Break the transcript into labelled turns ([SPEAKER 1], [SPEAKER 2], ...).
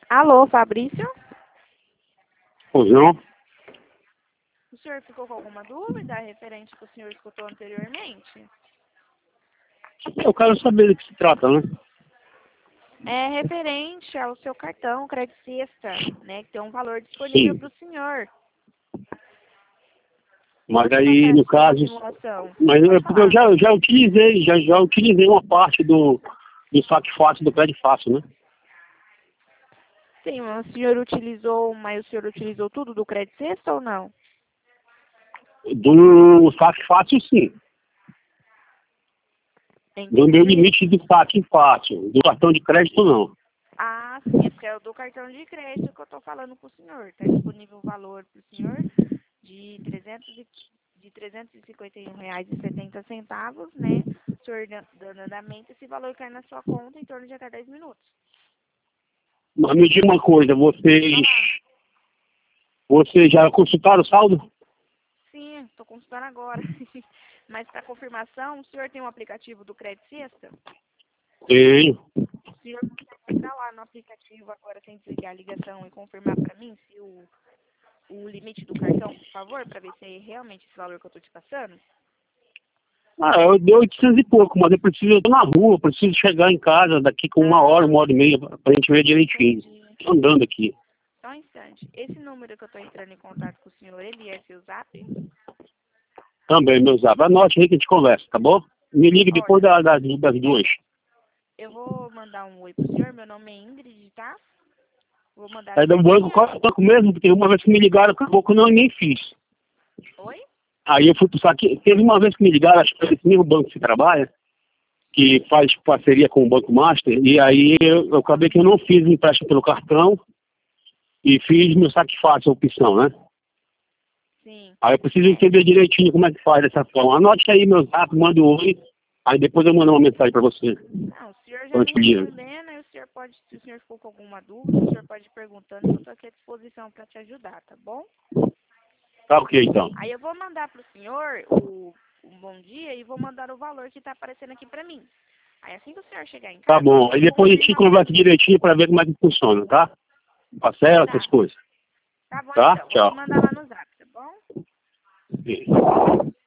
[SPEAKER 1] Alô, Fabrício?
[SPEAKER 2] Pois não?
[SPEAKER 1] O senhor ficou com alguma dúvida referente ao que o senhor escutou anteriormente?
[SPEAKER 2] Eu quero saber do que se trata, né?
[SPEAKER 1] É referente ao seu cartão Crédito Sexta, né? Que tem um valor disponível
[SPEAKER 2] Sim.
[SPEAKER 1] para o senhor.
[SPEAKER 2] Mas
[SPEAKER 1] Pode
[SPEAKER 2] aí,
[SPEAKER 1] passar
[SPEAKER 2] no
[SPEAKER 1] essa
[SPEAKER 2] caso...
[SPEAKER 1] simulação.
[SPEAKER 2] Mas
[SPEAKER 1] Pode
[SPEAKER 2] porque eu
[SPEAKER 1] falar.
[SPEAKER 2] já utilizei, já utilizei uma parte do saque fácil do crédito fácil, né?
[SPEAKER 1] Sim, o senhor utilizou, mas o senhor utilizou tudo do Crédito Sexta ou não?
[SPEAKER 2] Do saque fácil, sim. Do meu
[SPEAKER 1] Entendi.
[SPEAKER 2] limite do saque fácil. Do cartão de crédito, não.
[SPEAKER 1] Ah, sim, é porque é o do cartão de crédito que eu estou falando com o senhor. Está disponível o valor para o senhor de R$ 351,70, né? O senhor dando andamento, esse valor cai na sua conta em torno de até 10 minutos.
[SPEAKER 2] Mas me diga uma coisa,
[SPEAKER 1] Falar.
[SPEAKER 2] vocês já consultaram o saldo?
[SPEAKER 1] Sim, estou consultando agora. Mas para confirmação, o senhor tem um aplicativo do Crédito Sexta?
[SPEAKER 2] Tenho.
[SPEAKER 1] O senhor consegue entrar lá no aplicativo agora sem desligar a ligação e confirmar para mim se o limite do cartão, por favor, para ver se é realmente esse valor que eu estou te passando?
[SPEAKER 2] Ah, eu dei 800 e pouco, mas eu tô na rua, preciso chegar em casa daqui com
[SPEAKER 1] Ah,
[SPEAKER 2] uma hora e meia, pra gente ver direitinho.
[SPEAKER 1] entendi.
[SPEAKER 2] Tô andando aqui.
[SPEAKER 1] Só um instante. Esse número que eu estou entrando em contato com o senhor, ele é seu zap?
[SPEAKER 2] Também, meu zap. Anote aí que a gente conversa, tá bom? Me ligue depois
[SPEAKER 1] Ótimo.
[SPEAKER 2] das duas.
[SPEAKER 1] Eu vou mandar um oi pro senhor. Meu nome é Ingrid, tá? Vou mandar
[SPEAKER 2] Aí do banco, qual é o banco mesmo? Porque uma vez que me ligaram, acabou que eu nem fiz.
[SPEAKER 1] Oi?
[SPEAKER 2] Aí eu fui pro saque. Teve uma vez que me ligaram, acho que é esse mesmo banco que você trabalha, que faz parceria com o Banco Master, e aí eu acabei que eu não fiz o empréstimo pelo cartão e fiz meu saque fácil, a opção, né?
[SPEAKER 1] Sim.
[SPEAKER 2] Aí eu preciso entender direitinho como é que faz dessa forma. Anote aí meu zap, manda um oi, aí depois eu mando uma mensagem pra você.
[SPEAKER 1] Não, o senhor já
[SPEAKER 2] Quando eu
[SPEAKER 1] me
[SPEAKER 2] te ligo.
[SPEAKER 1] respondendo, aí o senhor pode, se o senhor ficou com alguma dúvida, o senhor pode ir perguntando, eu estou aqui à disposição para te ajudar, tá bom?
[SPEAKER 2] Tá ok, então.
[SPEAKER 1] Aí eu vou mandar pro senhor o bom dia e vou mandar o valor que está aparecendo aqui para mim. Aí assim que o senhor chegar em
[SPEAKER 2] Tá
[SPEAKER 1] casa, o
[SPEAKER 2] bom. Aí
[SPEAKER 1] senhor
[SPEAKER 2] depois a gente
[SPEAKER 1] confirma para
[SPEAKER 2] conversa
[SPEAKER 1] mim.
[SPEAKER 2] direitinho pra ver como é que funciona, tá? Parcela, essas
[SPEAKER 1] Tá.
[SPEAKER 2] coisas.
[SPEAKER 1] Tá bom
[SPEAKER 2] Tá?
[SPEAKER 1] então. Vou te
[SPEAKER 2] Tchau.
[SPEAKER 1] mandar lá no zap, tá bom?
[SPEAKER 2] Sim.